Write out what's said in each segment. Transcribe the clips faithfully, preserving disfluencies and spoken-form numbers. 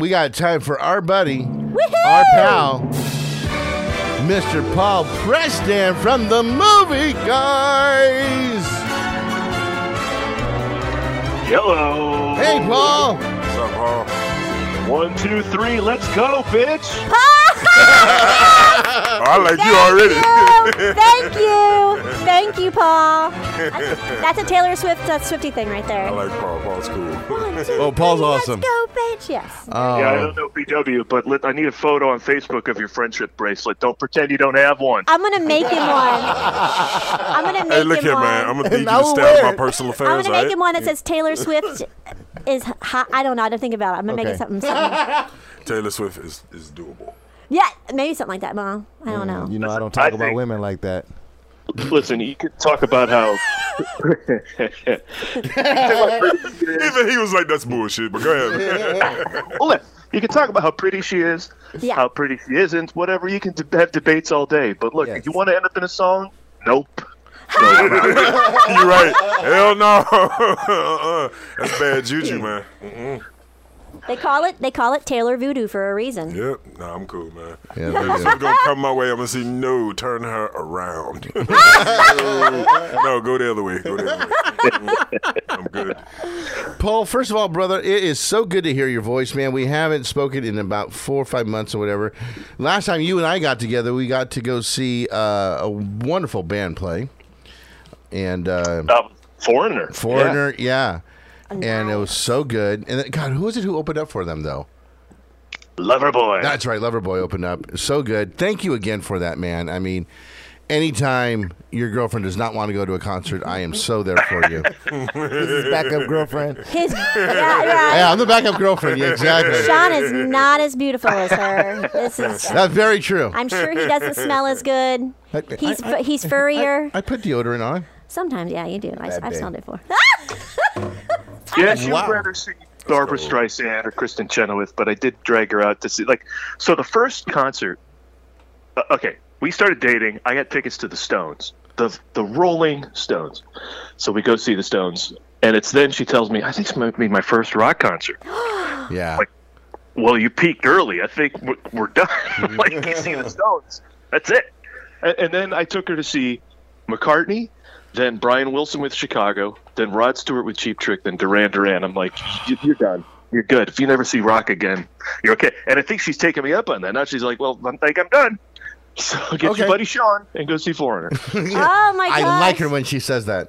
we got time for our buddy, Woohoo! our pal, Mister Paul Preston from the Movie Guys. Hello. Hey, Paul. What's up, Paul? One, two, three, let's go, bitch. Oh, I like you already. You. Thank you. Thank you, Paul. That's, that's a Taylor Swift, uh, Swiftie thing right there. I like Paul. Paul's cool. One, two, Oh, Paul's three, awesome. Let's go, bitch. Yes. Oh. Yeah, I don't know B W, but let, I need a photo on Facebook of your friendship bracelet. Don't pretend you don't have one. I'm going to make him one. I'm going to make Hey, look him here, one. man. I'm gonna need you Now to stay out of my where? personal I'm affairs, going to make right? him one that says Taylor Swift is hot. I don't know. I don't think about it. I'm going to Okay. make it something, something. Taylor Swift is, is doable. Yeah, maybe something like that, Mom. I don't know. You know, I don't talk I about think- women like that. Listen, you could talk about how. Even he was like, that's bullshit, but go ahead. Well, look, you can talk about how pretty she is, Yeah. how pretty she isn't, whatever. You can de- have debates all day. But look, Yes. if you want to end up in a song, nope. You're right. Hell no. uh-uh. That's bad juju, man. Mm-mm. They call it they call it Taylor Voodoo for a reason. Yep. Nah, I'm cool, man. Yeah, If there you she's go. gonna come my way, I'm gonna say no, turn her around. No, go the other way. Go the other way. I'm good. Paul, first of all, brother, it is so good to hear your voice, man. We haven't spoken in about four or five months or whatever. Last time you and I got together, we got to go see uh, a wonderful band play. And uh, Um, foreigner. Foreigner, yeah. And it was so good. And then, God, who was it who opened up for them, though? Yeah. Loverboy. That's right, Loverboy opened up. So good. Thank you again for that, man. I mean, anytime your girlfriend does not want to go to a concert, I am so there for you. His backup girlfriend. His yeah, yeah. Yeah, I'm the backup girlfriend. Yeah, exactly. Sean is not as beautiful as her. This is. That's very true. I'm sure he doesn't smell as good. I- He's I- I- he's furrier. I put deodorant on. Sometimes, yeah, you do. I, Bad I've day. smelled it before. Yeah, she Wow. would rather see Barbara Streisand or Kristen Chenoweth, but I did drag her out to see. Like, so the first concert. Uh, okay, we started dating. I got tickets to the Stones, the the Rolling Stones. So we go see the Stones, and it's then she tells me, "I think it's going to be my first rock concert." Yeah. Like, well, you peaked early. I think we're, we're done. Like, you see the Stones. That's it. And, and then I took her to see McCartney, then Brian Wilson with Chicago, then Rod Stewart with Cheap Trick, then Duran Duran. I'm like, "You- you're done. You're good. If you never see rock again, you're okay." And I think she's taking me up on that. Now she's like, "Well, I think I'm done. So get Okay. your buddy Sean and go see Foreigner." Oh my gosh. I like her when she says that.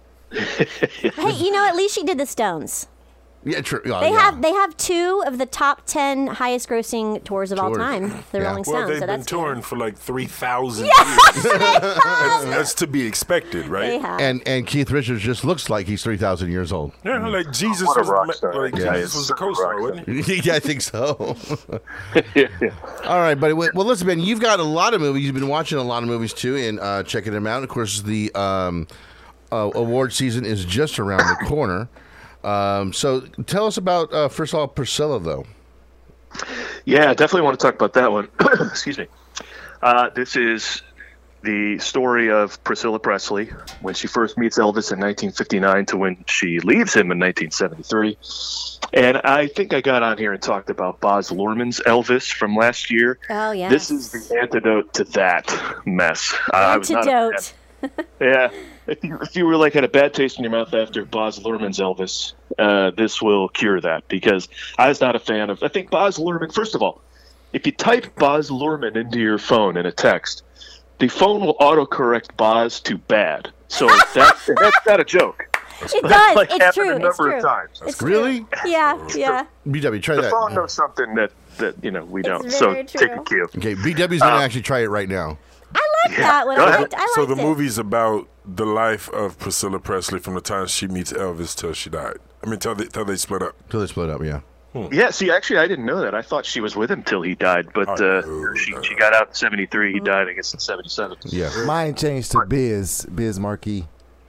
Hey, you know, at least she did the Stones. Yeah, true. Oh, They yeah. have they have two of the top ten highest grossing tours of all Tours. time. The Yeah. Rolling Well, Stones. they've so been that's touring for like three thousand years. That's, that's to be expected, They right? have. And and Keith Richards just looks like he's three thousand years old. Yeah, like Jesus What a was, rock star. like Yeah, Jesus he's was such the a co-star, rock wasn't he? Yeah, I think so. yeah, yeah. All right, buddy. Well, well, listen, man, you've got a lot of movies. You've been watching a lot of movies, too, and uh, checking them out. Of course, the um, uh, award season is just around the corner. Um, so tell us about, uh, first of all, Priscilla, though. Yeah, definitely want to talk about that one. Excuse me. Uh, this is the story of Priscilla Presley when she first meets Elvis in nineteen fifty-nine to when she leaves him in nineteen seventy-three. And I think I got on here and talked about Baz Luhrmann's Elvis from last year. Oh, yes. This is the antidote to that mess. Uh, I was not a Antidote. fan. Yeah. If you, if you were like had a bad taste in your mouth after Baz Luhrmann's Elvis, uh, this will cure that, because I was not a fan of. I think Baz Luhrmann. First of all, if you type Baz Luhrmann into your phone in a text, the phone will autocorrect Baz to bad. So that, that's not a joke. It That's does. like It's happened true. a number It's true. of times. It's true. Really? Yeah, yeah. B W, try The that. phone knows something that, that you know we don't. It's So very take a true. cue. Okay, B W's going to Uh, actually try it right now. I like Yeah, that one. go I ahead. liked, I liked So the it. movie's about the life of Priscilla Presley from the time she meets Elvis till she died. I mean, till they, till they split up. Till they split up, yeah. Yeah, see, actually, I didn't know that. I thought she was with him till he died, but Oh, uh, no, she no. she got out in seventy-three. He died, I guess, in seventy-seven. Yeah. Mine changed to Biz, Biz Marquee.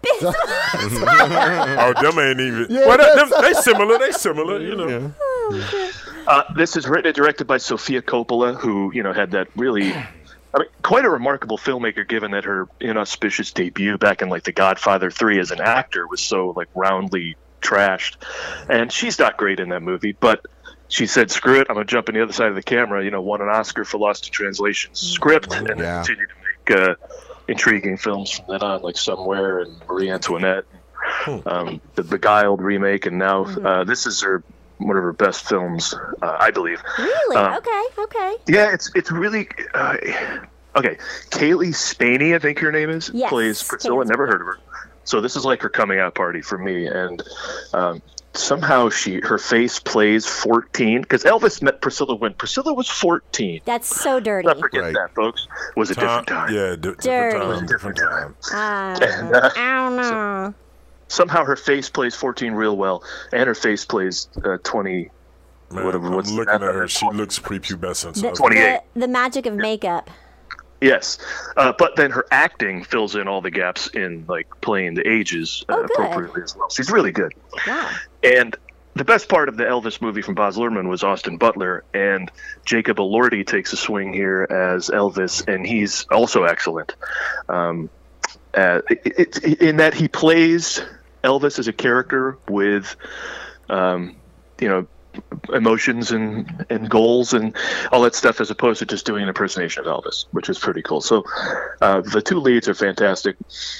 Oh, them ain't even. Yeah, well, that, them, that's- they similar. They similar. You know. Uh, this is written and directed by Sofia Coppola, who you know had that really, I mean, quite a remarkable filmmaker, given that her inauspicious debut back in like The Godfather three as an actor was so like roundly trashed, and she's not great in that movie, but she said, "Screw it, I'm gonna jump on the other side of the camera." You know, won an Oscar for Lost in Translation script, and Yeah. then continued to make uh, intriguing films from then on, like Somewhere and Marie Antoinette, um, the Beguiled remake, and now uh, this is her one of her best films, uh, I believe. Really? Um, okay, okay. Yeah, it's it's really uh, okay. Kaylee Spaney, I think her name is, Yes, plays Priscilla. Kaylee Never heard of her. So this is like her coming out party for me, and um, somehow she her face plays fourteen, because Elvis met Priscilla when Priscilla was fourteen. That's so dirty. Not forget Right. that, folks. It was a different Time, time. yeah, di- different Dirty. time, different time. Uh, And, uh, I don't know. somehow her face plays fourteen real well, and her face plays uh, twenty. Man, Whatever, I'm what's looking that? at her. She looks prepubescent. The, So twenty-eight. the, the magic of makeup. Yes, uh, but then her acting fills in all the gaps in like playing the ages uh, Oh, good. appropriately as well. She's really good. Wow. And the best part of the Elvis movie from Baz Luhrmann was Austin Butler, and Jacob Elordi takes a swing here as Elvis, and he's also excellent. Um, uh, it, it, in that he plays Elvis as a character with, um, you know, emotions and, and goals and all that stuff, as opposed to just doing an impersonation of Elvis, which is pretty cool. So uh, the two leads are fantastic.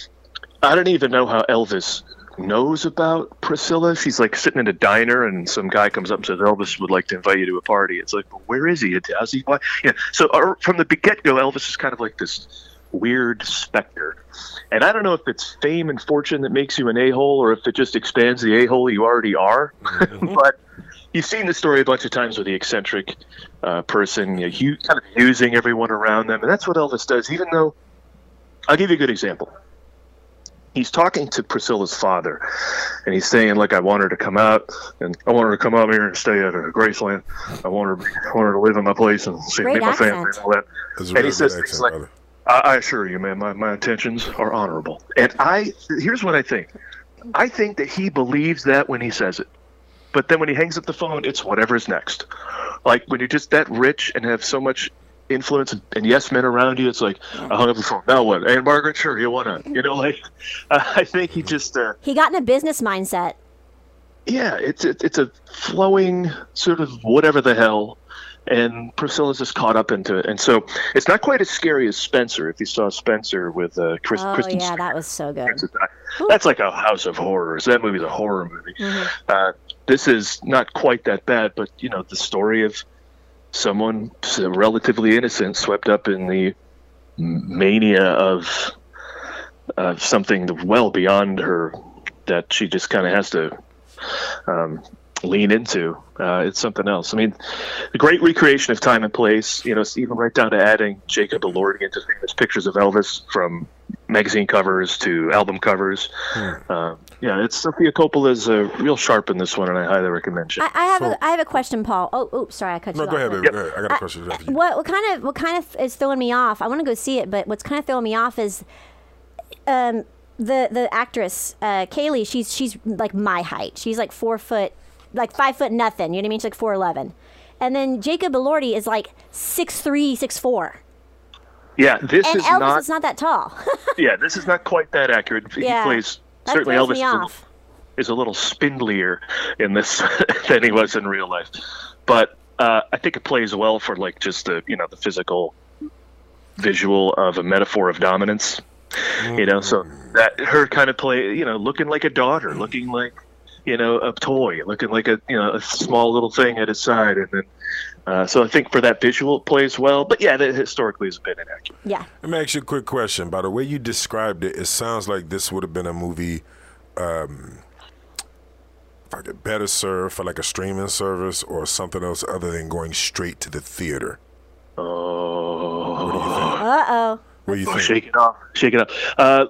I don't even know how Elvis knows about Priscilla. She's like sitting in a diner, and some guy comes up and says, "Elvis would like to invite you to a party." It's like, well, where is he? How's he? Why? Yeah. So uh, from the get-go, Elvis is kind of like this weird specter. And I don't know if it's fame and fortune that makes you an a-hole, or if it just expands the a-hole you already are. But you've seen the story a bunch of times with the eccentric uh, person, you know, you kind of using everyone around them. And that's what Elvis does, even though, I'll give you a good example. He's talking to Priscilla's father, and he's saying, like, I want her to come out, and I want her to come out here and stay at uh, Graceland. I want her, I want her to live in my place and see Great meet my family accent. and all that. That's a And really he says good things accent, like, brother. I, I assure you, man, my, my intentions are honorable. And I, here's what I think. I think that he believes that when he says it. But then when he hangs up the phone, it's whatever's next. Like, when you're just that rich and have so much influence and, and yes men around you, it's like, I hung up the phone. Now what? Hey, Margaret, sure, you want to, you know, like, uh, I think he just, uh, He got in a business mindset. yeah, it's, it's it's a flowing sort of whatever the hell. And Priscilla's just caught up into it. And so it's not quite as scary as Spencer, if you saw Spencer with uh, Chris, Oh, Kristen yeah, Stewart. that was so good. That's like a house of horrors. That movie's a horror movie. Mm-hmm. Uh, this is not quite that bad, but, you know, the story of someone relatively innocent swept up in the mania of uh, something well beyond her that she just kind of has to um, lean into. Uh, it's something else. I mean, the great recreation of time and place, you know, even right down to adding Jacob Elordi into famous pictures of Elvis, from magazine covers to album covers. Hmm. Uh, yeah, it's Sophia Coppola's uh, real sharp in this one, and I highly recommend it. I, I have So- a I have a question, Paul. Oh, oops, sorry, I cut No, you go off. ahead, baby. Yep. Go ahead. I got a question after you. What what kind of what kind of is throwing me off? I want to go see it, but what's kind of throwing me off is, um, the the actress uh, Kaylee. She's she's like my height. She's like four foot, like five foot nothing. You know what I mean? She's like four eleven, and then Jacob Elordi is like six three, six four, Yeah, this and is Elvis not. is not that tall. Yeah, this is not quite that accurate. He Yeah, plays that certainly throws Elvis me is a, little, off. is a little spindlier in this than he was in real life, but uh, I think it plays well for like just the you know the physical visual of a metaphor of dominance. You know, so that her kind of play, you know, looking like a daughter, looking like, you know, a toy, looking like a, you know, a small little thing at his side. And then, uh, so I think for that visual it plays well. But yeah, that historically has been inaccurate. Yeah. Let me ask you a quick question. By the way you described it, it sounds like this would have been a movie um, like a better served for like a streaming service or something else other than going straight to the theater. Oh, Uh oh. What do you oh, think? shake it off, shake it off. Uh,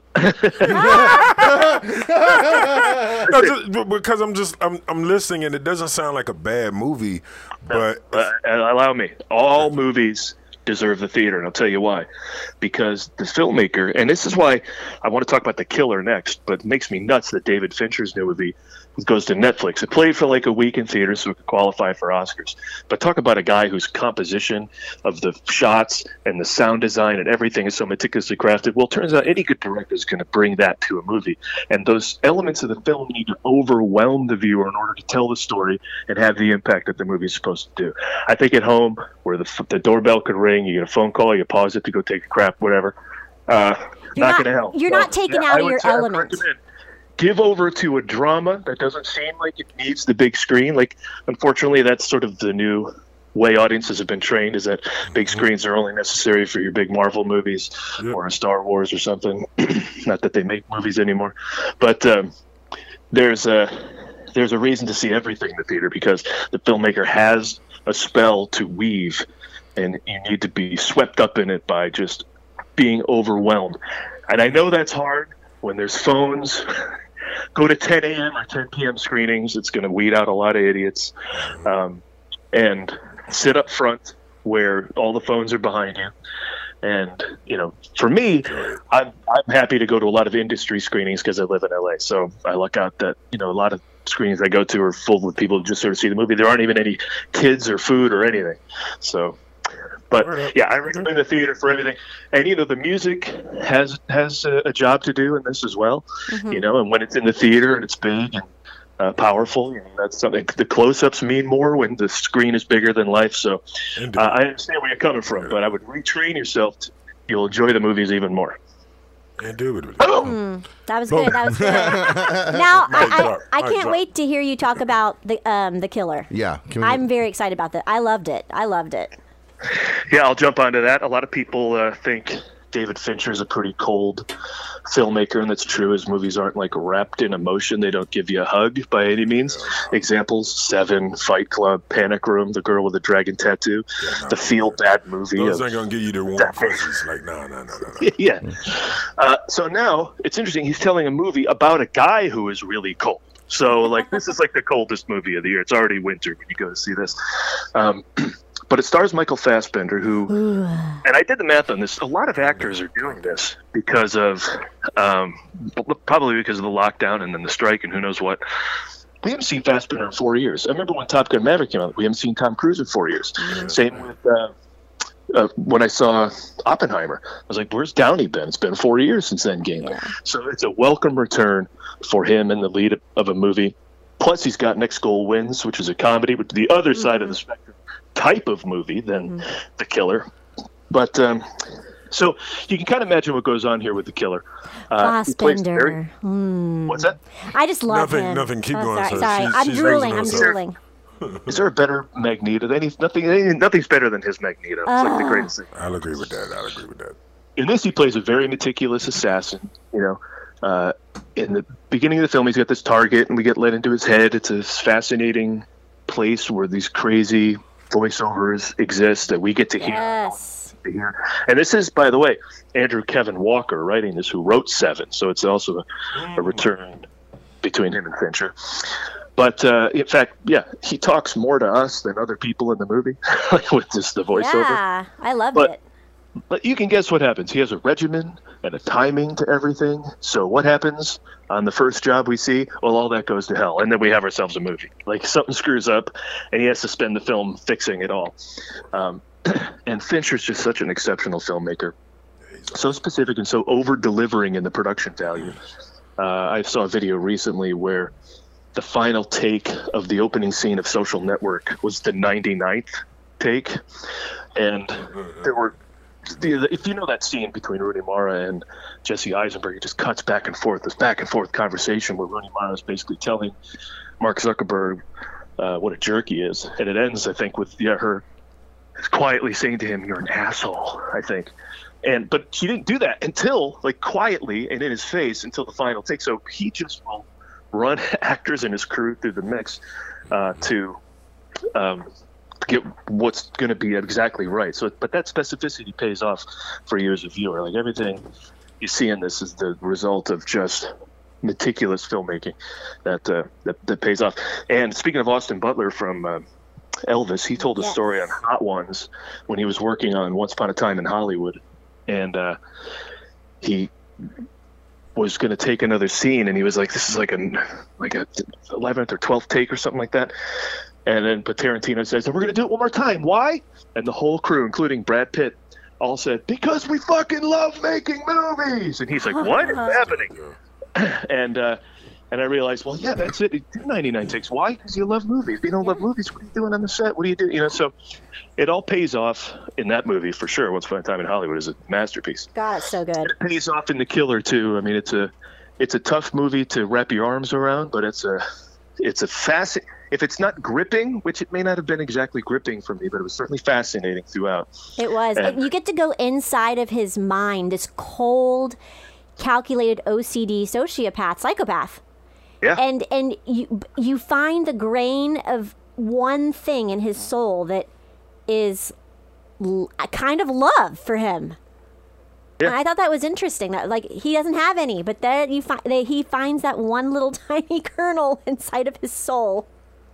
No, just, b- because I'm just I'm I'm listening and it doesn't sound like a bad movie, but uh, allow me. All movies deserve the theater, and I'll tell you why. Because the filmmaker, and this is why I want to talk about The Killer next, but it makes me nuts that David Fincher's new movie It goes to Netflix. It played for like a week in theaters, so it could qualify for Oscars. But talk about a guy whose composition of the shots and the sound design and everything is so meticulously crafted. Well, it turns out any good director is going to bring that to a movie. And those elements of the film need to overwhelm the viewer in order to tell the story and have the impact that the movie is supposed to do. I think at home, where the, the doorbell could ring, you get a phone call, you pause it to go take a crap, whatever. Uh, You're not not, going to help. you're So, not taken yeah, out I of would your say I would element. recommend give over to a drama that doesn't seem like it needs the big screen. Like, unfortunately, that's sort of the new way audiences have been trained, is that big screens are only necessary for your big Marvel movies Yep. or a Star Wars or something. Not that they make movies anymore. But um, there's a there's a reason to see everything in the theater, because the filmmaker has a spell to weave, and you need to be swept up in it by just being overwhelmed. And I know that's hard when there's phones. Go to ten a.m. or ten p.m. screenings. It's going to weed out a lot of idiots. Um, and sit up front where all the phones are behind you. And, you know, for me, I'm, I'm happy to go to a lot of industry screenings because I live in L A. So I luck out that, you know, a lot of screenings I go to are full with people who just sort of see the movie. There aren't even any kids or food or anything. So... But yeah, I recommend the theater for everything. And you know, the music has has a, a job to do in this as well. Mm-hmm. You know, and when it's in the theater and it's big and uh, powerful, you know, that's something. The close-ups mean more when the screen is bigger than life. So uh, I understand where you're coming from, but I would retrain yourself. To, you'll enjoy the movies even more. Indubitably. Mm, that was good. That was good. Now, I, drop. I, I Mic can't drop. wait to hear you talk about the um the Killer. Yeah. Can we, I'm very excited about that. I loved it. I loved it. Yeah, I'll jump onto that. A lot of people uh, think David Fincher is a pretty cold filmmaker, and that's true. His movies aren't like wrapped in emotion. They don't give you a hug by any means. Examples: Seven, Fight Club, Panic Room, The Girl with the Dragon Tattoo, no, the feel-bad movie. Those of- ain't gonna give you the warm fuzzies. Like, no, no, no, no, no. yeah. Uh, so now it's interesting. He's telling a movie about a guy who is really cold. So like this is like the coldest movie of the year. It's already winter when you go to see this. Um, But it stars Michael Fassbender, who, and I did the math on this, a lot of actors are doing this because of, um, probably because of the lockdown and then the strike and who knows what. We haven't seen Fassbender in four years. I remember when Top Gun Maverick came out, we haven't seen Tom Cruise in four years. Same with, uh, uh, when I saw Oppenheimer, I was like, where's Downey been? It's been four years since Endgame. Yeah. So it's a welcome return for him in the lead of a movie. Plus, he's got Next Goal Wins, which is a comedy, which is the other side of the spectrum type of movie than mm-hmm. The Killer. But um, so you can kind of imagine what goes on here with The Killer. Uh, he plays Fassbender. very- Mm. What's that? I just love Nothing- him. nothing. Keep oh, going, Sorry, sir. sorry. She's- I'm she's drooling. I'm raising herself. drooling. Is there a better Magneto? Any, nothing, any, nothing's better than his Magneto. It's like the Oh. greatest thing. I'll agree with that. I'll agree with that. In this, he plays a very meticulous assassin. You know, uh, in the beginning of the film, he's got this target, and we get let into his head. It's a fascinating place where these crazy voiceovers exist that we get to hear. Yes. To hear. And this is, by the way, Andrew Kevin Walker writing this, who wrote Seven. So it's also a, a return between him and Fincher. But uh, in fact, yeah, he talks more to us than other people in the movie, like with just the voiceover. Yeah, I loved But- it. But you can guess what happens. He has a regimen and a timing to everything. So what happens on the first job we see? Well, all that goes to hell. And then we have ourselves a movie. Like something screws up and he has to spend the film fixing it all. Um, and Fincher's just such an exceptional filmmaker. So specific and so over-delivering in the production value. Uh, I saw a video recently where the final take of the opening scene of Social Network was the ninety-ninth take. And there were... If you know that scene between Rooney Mara and Jesse Eisenberg, it just cuts back and forth, this back and forth conversation where Rooney Mara is basically telling Mark Zuckerberg uh, what a jerk he is. And it ends, I think, with yeah, her quietly saying to him, "You're an asshole," I think. And But she didn't do that until, like, quietly and in his face until the final take. So he just will run actors and his crew through the mix uh, to... Um, get what's going to be exactly right. So, but that specificity pays off for you as a viewer. Like everything you see in this is the result of just meticulous filmmaking that uh, that, that pays off. And speaking of Austin Butler from uh, Elvis, he told a Yes. story on Hot Ones when he was working on Once Upon a Time in Hollywood, and uh, he was going to take another scene, and he was like, "This is like a like a eleventh or twelfth take or something like that." And then, but Tarantino says, "We're going to do it one more time. Why?" And the whole crew, including Brad Pitt, all said, "Because we fucking love making movies." And he's like, "What is happening?" And uh, and I realized, well, yeah, that's it. Do ninety-nine takes. Why? Because you love movies. If you don't love movies, what are you doing on the set? What do you do? You know, so it all pays off in that movie for sure. Once Upon a Time in Hollywood is a masterpiece. God, it's so good. It pays off in The Killer too. I mean, it's a it's a tough movie to wrap your arms around, but it's a it's a fascinating. If it's not gripping, which it may not have been exactly gripping for me, but it was certainly fascinating throughout. It was. And- And you get to go inside of his mind, this cold, calculated O C D sociopath, psychopath. Yeah. And and you you find the grain of one thing in his soul that is l- a kind of love for him. Yeah. And I thought that was interesting. That like he doesn't have any, but then you find that he finds that one little tiny kernel inside of his soul.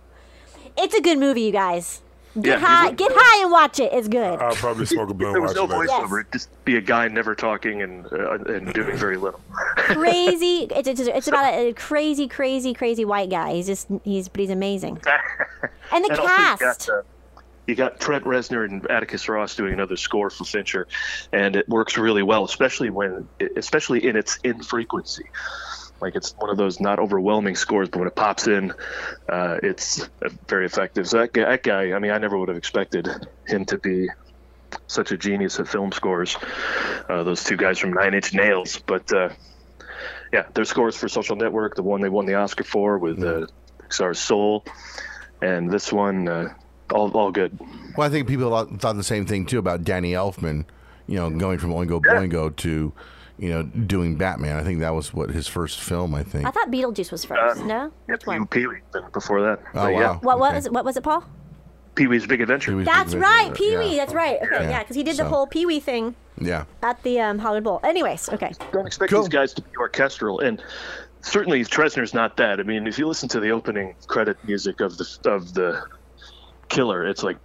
It's a good movie, you guys. Get Yeah, high, it- get high and watch it. It's good. I'll probably smoke a blunt There was no watching that. Yes. voiceover. It'd just be a guy never talking and uh, and doing very little. Crazy. It's, it's it's about a, a crazy, crazy, crazy white guy. He's just he's but he's amazing. And the And also cast. You got, uh, you got Trent Reznor and Atticus Ross doing another score for Fincher, and it works really well, especially when, especially in its infrequency. Like it's one of those not overwhelming scores, but when it pops in, uh, it's uh, very effective. So that guy, that guy, I mean, I never would have expected him to be such a genius at film scores. Uh, those two guys from Nine Inch Nails, but uh, yeah, their scores for Social Network, the one they won the Oscar for with uh, Pixar's Soul, and this one, uh, all all good. Well, I think people thought the same thing too about Danny Elfman, you know, going from Oingo Boingo to, you know, doing Batman. I think that was what his first film. I think. I thought Beetlejuice was first. no. Yeah, Which one? Pee Wee before that. Oh But wow. yeah, What Okay. was it? What was it, Paul? Pee Wee's Big Adventure. Pee-wee's That's Big right, Adventure, Pee Wee. yeah. That's right. Okay, Yeah. yeah, because he did the So- whole Pee Wee thing Yeah. at the um, Hollywood Bowl. Anyways, okay. Don't expect Cool. these guys to be orchestral, and certainly Tresnor's not that. I mean, if you listen to the opening credit music of the of the Killer, it's like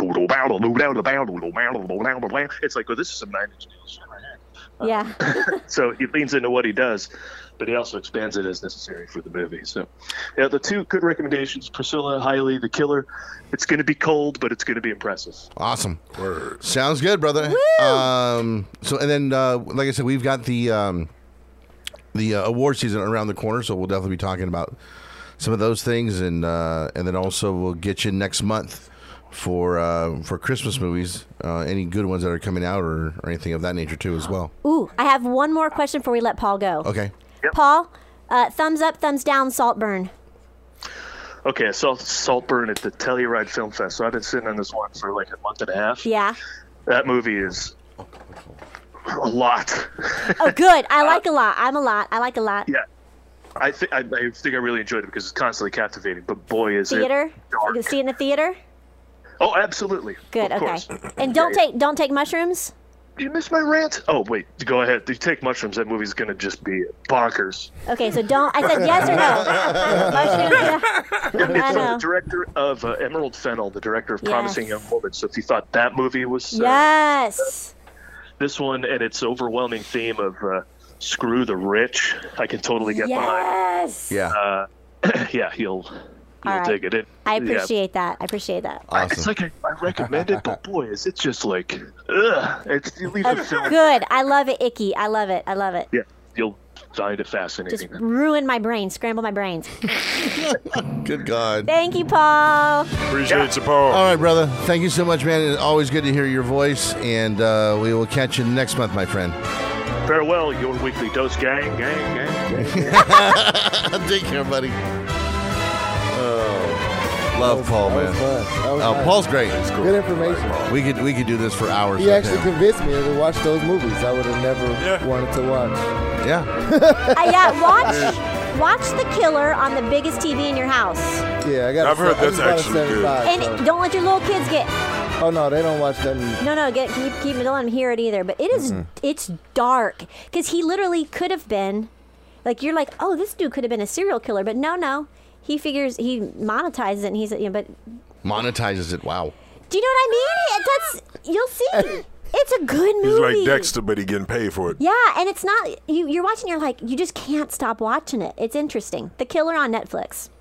it's like, well, this is some Nine Inch Nails shit right here. Yeah. So he leans into what he does, but he also expands it as necessary for the movie. So, yeah, the two good recommendations: Priscilla, Highly, The Killer. It's going to be cold, but it's going to be impressive. Awesome. Word. Sounds good, brother. Um, so, and then, uh, like I said, we've got the um, the uh, award season around the corner, so we'll definitely be talking about some of those things, and uh, and then also we'll get you next month for uh, for Christmas movies, uh, any good ones that are coming out, or, or anything of that nature too, as well. Ooh, I have one more question before we let Paul go. Okay. Paul, uh, thumbs up, thumbs down, Saltburn. Okay, I saw Saltburn at the Telluride Film Fest, so I've been sitting on this one for like a month and a half. Yeah. That movie is a lot. Oh, good. I like a lot. I'm a lot. I like a lot. Yeah, I think I, I think I really enjoyed it because it's constantly captivating. But boy, is Theater. it You dark. can see it in the theater. Oh, absolutely. Good. Of Okay. course. And don't Yeah, take don't take mushrooms. Did you miss my rant? Oh, wait. Go ahead. If you take mushrooms, that movie's going to just be bonkers. Okay, so don't. I said yes or no. Mushrooms. Yeah. I It's uh, know. the director of uh, Emerald Fennell, the director of Promising Yes. Young Woman. So if you thought that movie was uh, Yes. this one and its overwhelming theme of uh, screw the rich, I can totally get behind. Yes. Yeah. Uh, yeah, you'll you'll All right. dig it. it I yeah. appreciate that. I appreciate that. I- It's Awesome. like I, I recommend it, but boy, is it just like, ugh. It's, you leave Oh, the film. good. I love it, Icky. I love it. I love it. Yeah, you'll find it Just fascinating. ruin my brain. Scramble my brains. Good God. Thank you, Paul. Appreciate you, Paul. All right, brother. Thank you so much, man. It's always good to hear your voice, and uh, we will catch you next month, my friend. Farewell, your weekly dose, gang, gang, gang. gang. Take care, buddy. Oh, love Paul, That man. was fun. That was Oh, nice. Paul's great. Good information. We could we could do this for hours. He with actually him. convinced me to watch those movies. I would have never Yeah. wanted to watch. Yeah. Uh, yeah, watch watch The Killer on the biggest T V in your house, Yeah, I got. I've heard I just that's bought a actually good. seventy-five, and so- don't let your little kids get. Oh no, they don't watch that. No, no, get keep keep don't let them hear it either. But it is, it's dark because he literally could have been, like you're like, oh, this dude could have been a serial killer, but no, no, he figures he monetizes it, and he's you know, but Monetizes it. Wow. do you know what I mean? That's you'll see. It's a good movie. He's like Dexter, but he getting paid for it. Yeah, and it's not you. You're watching. You're like, you just can't stop watching it. It's interesting. The Killer on Netflix.